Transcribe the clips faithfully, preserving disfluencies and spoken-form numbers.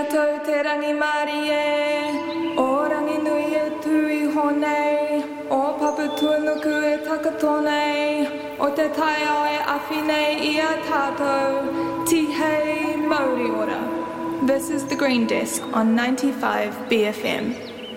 koutou te rangi mari e, o rangi nui e tui honei, o paputua nuku e takatonei, o te tai o e awhinei i a tātou, ti hei Māori ora. This is The Green Desk on ninety-five B F M.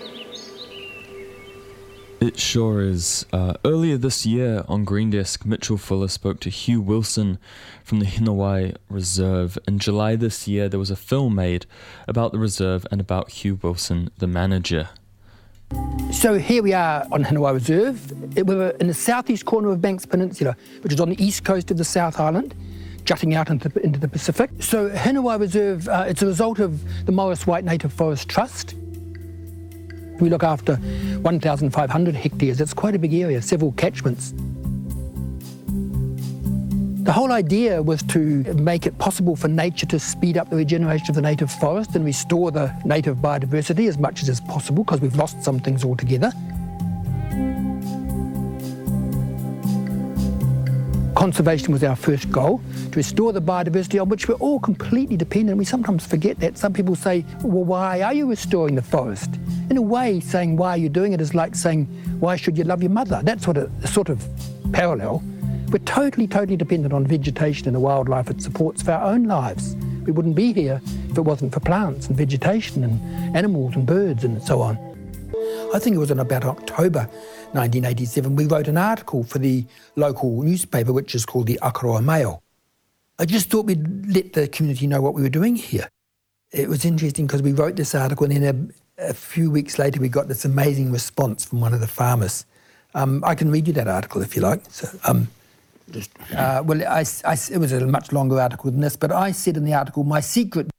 It sure is. Uh, earlier this year on Green Desk, Mitchell Fuller spoke to Hugh Wilson from the Hinawai Reserve. In July this year, there was a film made about the reserve and about Hugh Wilson, the manager. So here we are on Hinawai Reserve. It, we were in the southeast corner of Banks Peninsula, which is on the east coast of the South Island, jutting out into, into the Pacific. So Hinawai Reserve, uh, it's a result of the Morris White Native Forest Trust. We look after one thousand five hundred hectares. It's quite a big area, several catchments. The whole idea was to make it possible for nature to speed up the regeneration of the native forest and restore the native biodiversity as much as is possible, because we've lost some things altogether. Conservation was our first goal, to restore the biodiversity on which we're all completely dependent. We sometimes forget that. Some people say, well, why are you restoring the forest? In a way, saying why are you doing it is like saying, why should you love your mother? That's what a, a sort of parallel. We're totally, totally dependent on vegetation and the wildlife it supports for our own lives. We wouldn't be here if it wasn't for plants and vegetation and animals and birds and so on. I think it was in about October nineteen eighty-seven, we wrote an article for the local newspaper, which is called the Akaroa Mail. I just thought we'd let the community know what we were doing here. It was interesting because we wrote this article and then a, a few weeks later we got this amazing response from one of the farmers. Um, I can read you that article if you like. So, um, just, uh, well, I, I, it was a much longer article than this, but I said in the article, my secret...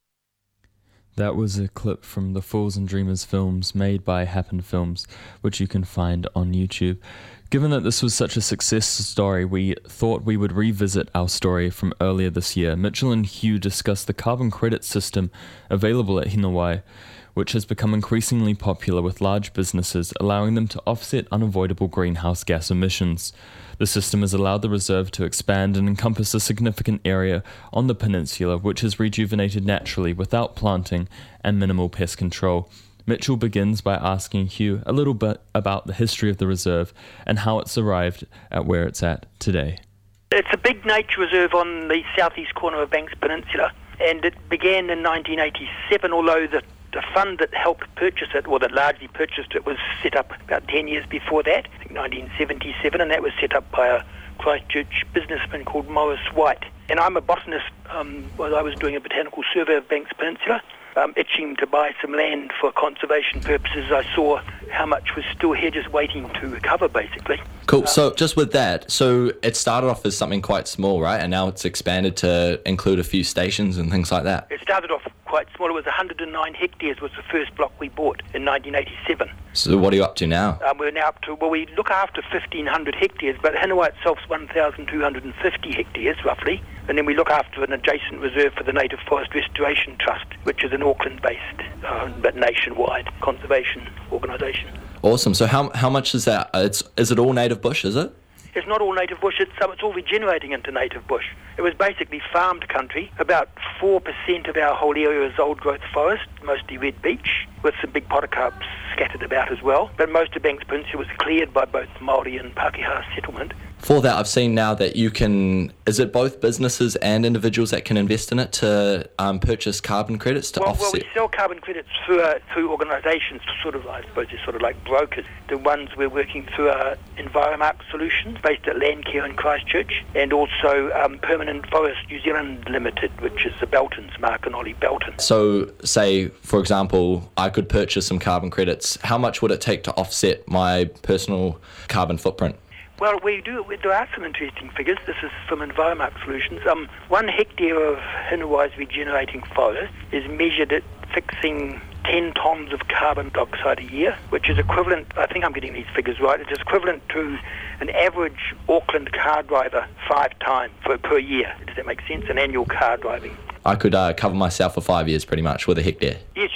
That was a clip from the Fools and Dreamers films made by Happen Films, which you can find on YouTube. Given that this was such a success story, we thought we would revisit our story from earlier this year. Mitchell and Hugh discussed the carbon credit system available at Hinawai, which has become increasingly popular with large businesses, allowing them to offset unavoidable greenhouse gas emissions. The system has allowed the reserve to expand and encompass a significant area on the peninsula, which is rejuvenated naturally without planting and minimal pest control. Mitchell begins by asking Hugh a little bit about the history of the reserve and how it's arrived at where it's at today. It's a big nature reserve on the southeast corner of Banks Peninsula, and it began in nineteen eighty-seven, although the The fund that helped purchase it, or that largely purchased it, was set up about ten years before that, I think nineteen seventy-seven, and that was set up by a Christchurch businessman called Morris White. And I'm a botanist. Um, while I was doing a botanical survey of Banks Peninsula, um, itching to buy some land for conservation purposes, I saw how much was still here just waiting to recover, basically. Cool. So just with that, so it started off as something quite small, right? And now it's expanded to include a few stations and things like that. It started off quite small. It was one hundred nine hectares was the first block we bought in nineteen eighty-seven. So what are you up to now? Um, we're now up to, well, we look after fifteen hundred hectares, but Hinawai itself is one thousand two hundred fifty hectares, roughly. And then we look after an adjacent reserve for the Native Forest Restoration Trust, which is an Auckland-based, uh, but nationwide conservation organisation. Awesome. So how how much is that? It's Is it all native bush, is it? It's not all native bush, it's, um, it's all regenerating into native bush. It was basically farmed country. About four percent of our whole area is old growth forest, mostly red beech, with some big podocarps scattered about as well. But most of Banks Peninsula was cleared by both Māori and Pākehā settlement. For that, I've seen now that you can, is it both businesses and individuals that can invest in it to um, purchase carbon credits to well, offset? Well, we sell carbon credits through, uh, through organisations, sort of, I suppose, they're sort of like brokers. The ones we're working through are Enviromark Solutions, based at Landcare in Christchurch, and also um, Permanent Forest New Zealand Limited, which is the Beltons, Mark and Ollie Belton. So, say, for example, I could purchase some carbon credits. How much would it take to offset my personal carbon footprint? Well, we do. There are some interesting figures. This is from Enviromark Solutions. Um, one hectare of Hinawai's regenerating forest is measured at fixing ten tonnes of carbon dioxide a year, which is equivalent, I think I'm getting these figures right, it is equivalent to an average Auckland car driver five times for, per year. Does that make sense? An annual car driving. I could uh, cover myself for five years pretty much with a hectare. Yes,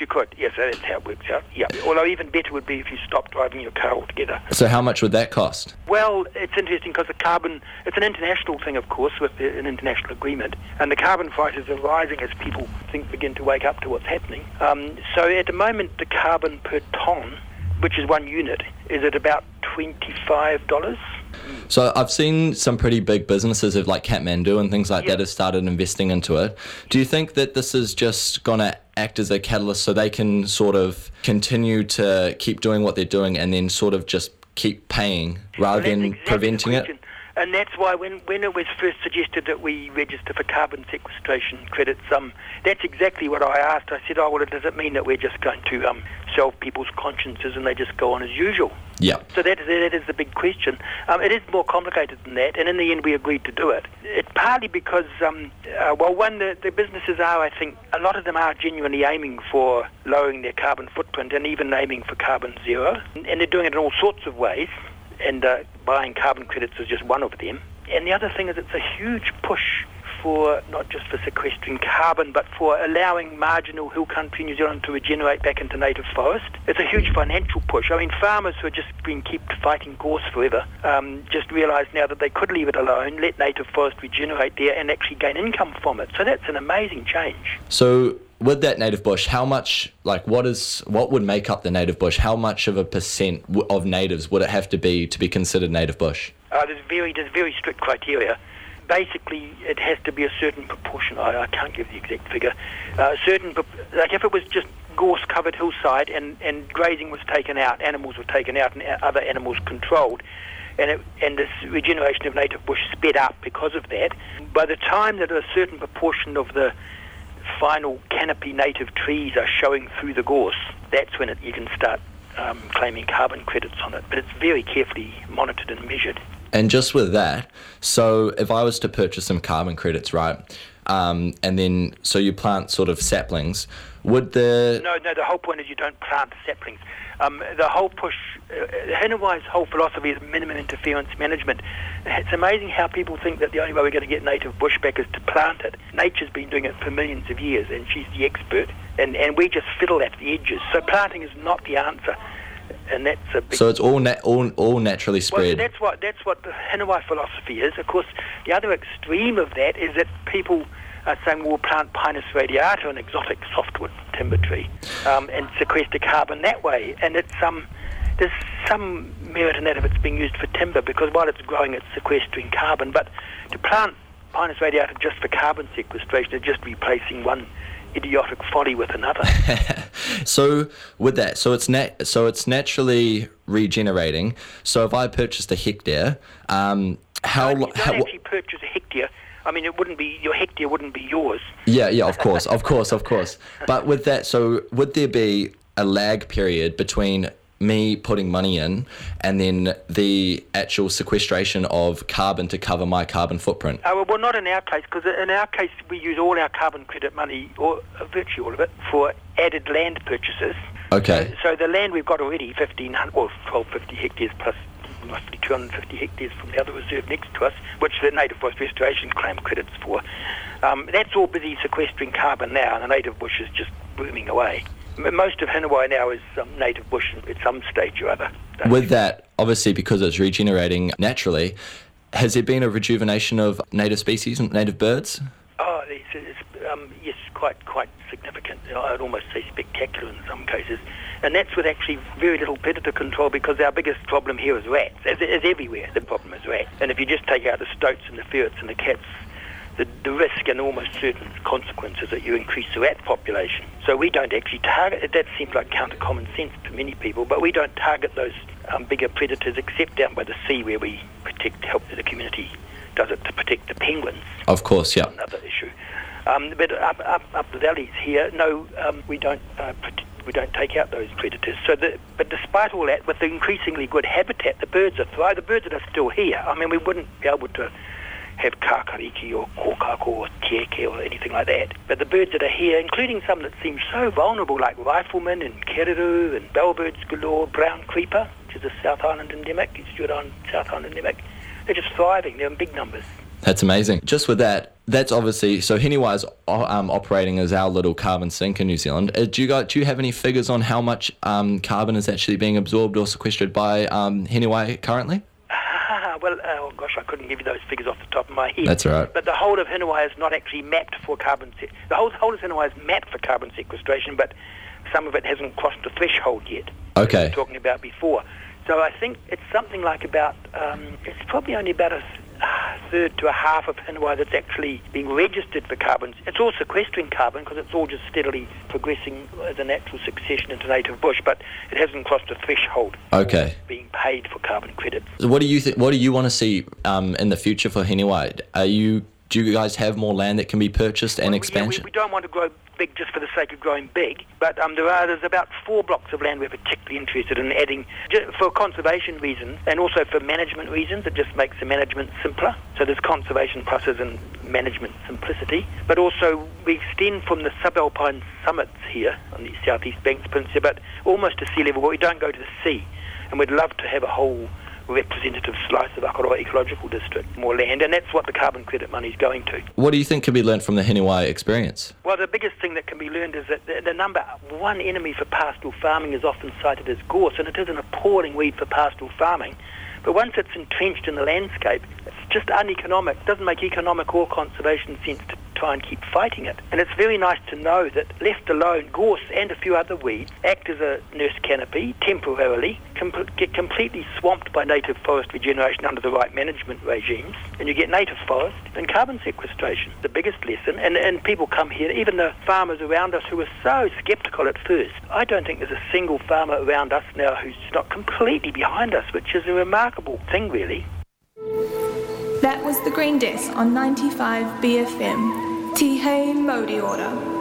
you could. Yes, that's how it works out. Yeah. Although even better would be if you stopped driving your car altogether. So how much would that cost? Well, it's interesting because the carbon, it's an international thing, of course, with the, an international agreement, and the carbon prices are rising as people think begin to wake up to what's happening. Um, so at the moment, the carbon per tonne, which is one unit, is at about twenty-five dollars. So I've seen some pretty big businesses of like Kathmandu and things like yeah. that have started investing into it. Do you think that this is just going to act as a catalyst so they can sort of continue to keep doing what they're doing and then sort of just keep paying rather well, than exactly preventing it? And that's why when, when it was first suggested that we register for carbon sequestration credits, um, that's exactly what I asked. I said, oh, well, does it mean that we're just going to um, solve people's consciences and they just go on as usual? Yeah. So that is, that is the big question. Um, it is more complicated than that, and in the end we agreed to do it. It's partly because, um, uh, well, one, the, the businesses are, I think, a lot of them are genuinely aiming for lowering their carbon footprint and even aiming for carbon zero, and they're doing it in all sorts of ways. And uh, buying carbon credits is just one of them. And the other thing is it's a huge push for, not just for sequestering carbon, but for allowing marginal hill country New Zealand to regenerate back into native forest. It's a huge financial push. I mean, farmers who have just been keep fighting gorse forever um, just realise now that they could leave it alone, let native forest regenerate there and actually gain income from it. So that's an amazing change. So with that native bush, how much, like, what is, what would make up the native bush? How much of a percent w- of natives would it have to be to be considered native bush? Uh, there's very, there's very strict criteria. Basically, it has to be a certain proportion. I, I can't give the exact figure. Uh, certain, like if it was just gorse-covered hillside and, and grazing was taken out, animals were taken out, and other animals controlled, and it, and this regeneration of native bush sped up because of that. By the time that a certain proportion of the final canopy native trees are showing through the gorse, that's when it, you can start um, claiming carbon credits on it. But it's very carefully monitored and measured. And just with that, so if I was to purchase some carbon credits, right, um, and then so you plant sort of saplings, would the... No, no, the whole point is you don't plant saplings. Um, the whole push, uh, Hinawai's whole philosophy is minimum interference management. It's amazing how people think that the only way we're going to get native bush back is to plant it. Nature's been doing it for millions of years, and she's the expert, and, and we just fiddle at the edges. So planting is not the answer. And that's a big... So it's all nat- all all naturally spread. Well, that's what that's what the Hinawai philosophy is. Of course, the other extreme of that is that people are saying, well, we'll plant Pinus radiata, an exotic softwood timber tree, um, and sequester carbon that way. And it's um, there's some merit in that if it's being used for timber, because while it's growing, it's sequestering carbon. But to plant Pinus radiata just for carbon sequestration is just replacing one idiotic folly with another. So with that, so it's nat- so it's naturally regenerating. So if I purchased a hectare, um, how no, you don't how actually purchase a hectare. I mean, it wouldn't be your hectare wouldn't be yours. Yeah, yeah, of course, of course, of course. But with that, so would there be a lag period between me putting money in and then the actual sequestration of carbon to cover my carbon footprint? Uh, well, well, not in our case, because in our case we use all our carbon credit money, or uh, virtually all of it, for added land purchases. Okay. So, so the land we've got already, fifteen hundred, well, twelve fifty hectares plus roughly two hundred fifty hectares from the other reserve next to us, which the native forest restoration claim credits for. Um, that's all busy sequestering carbon now, and the native bush is just booming away. Most of Hinawai now is um, native bush at some stage or other. With that, obviously, because it's regenerating naturally, has there been a rejuvenation of native species and native birds? Oh, it's, it's, um, yes, quite quite significant. I'd almost say spectacular in some cases. And that's with actually very little predator control, because our biggest problem here is rats. As, as everywhere, the problem is rats. And if you just take out the stoats and the ferrets and the cats, the, the risk and almost certain consequences that you increase the rat population. So we don't actually target, that seems like counter common sense to many people, but we don't target those um, bigger predators except down by the sea, where we protect, help the community does it to protect the penguins. Of course, yeah. Another issue. Um, but up, up, up the valleys here, no, um, we don't uh, protect, we don't take out those predators. So, the, but despite all that, with the increasingly good habitat, the birds are thriving. The birds that are still here, I mean, we wouldn't be able to have kakariki or kokako or tieke or anything like that. But the birds that are here, including some that seem so vulnerable, like riflemen and keriru and bellbirds galore, brown creeper, which is a South Island endemic, it's Stewart Island South Island endemic, they're just thriving. They're in big numbers. That's amazing. Just with that, that's obviously, so Heniwai is um, operating as our little carbon sink in New Zealand. Uh, do you guys, do you have any figures on how much um, carbon is actually being absorbed or sequestered by um, Heniwai currently? Well, uh, oh gosh, I couldn't give you those figures off the top of my head. That's all right. But the whole of Heniwai is not actually mapped for carbon. Se- the whole, whole of Heniwai is mapped for carbon sequestration, but some of it hasn't crossed the threshold yet. Okay. As we were talking about before. So I think it's something like about, um, it's probably only about a uh, third to a half of Heniwai that's actually being registered for carbon. It's all sequestering carbon because it's all just steadily progressing as a natural succession into native bush, but it hasn't crossed a threshold. Okay. For being paid for carbon credits. So what do you th- What do you want to see um, in the future for Heniwai? Are you do you guys have more land that can be purchased and well, expansion? Yeah, we, we don't want to grow big just for the sake of growing big, but um, there are there's about four blocks of land we're particularly interested in adding for conservation reasons and also for management reasons. It just makes the management simpler. So there's conservation pluses and management simplicity, but also we extend from the subalpine summits here on the southeast Banks Peninsula, but almost to sea level, but we don't go to the sea, and we'd love to have a whole representative slice of Akaroa Ecological District, more land, and that's what the carbon credit money is going to. What do you think can be learned from the Heniwai experience? Well, the biggest thing that can be learned is that the, the number one enemy for pastoral farming is often cited as gorse, and it is an appalling weed for pastoral farming. But once it's entrenched in the landscape, it's just uneconomic. It doesn't make economic or conservation sense to try and keep fighting it. And it's very nice to know that, left alone, gorse and a few other weeds act as a nurse canopy temporarily, com- get completely swamped by native forest regeneration under the right management regimes, and you get native forest and carbon sequestration. The biggest lesson, and, and people come here, even the farmers around us who were so sceptical at first. I don't think there's a single farmer around us now who's not completely behind us, which is a remarkable thing, really. That was the Green Desk on ninety-five B F M. Tihei Modi Order.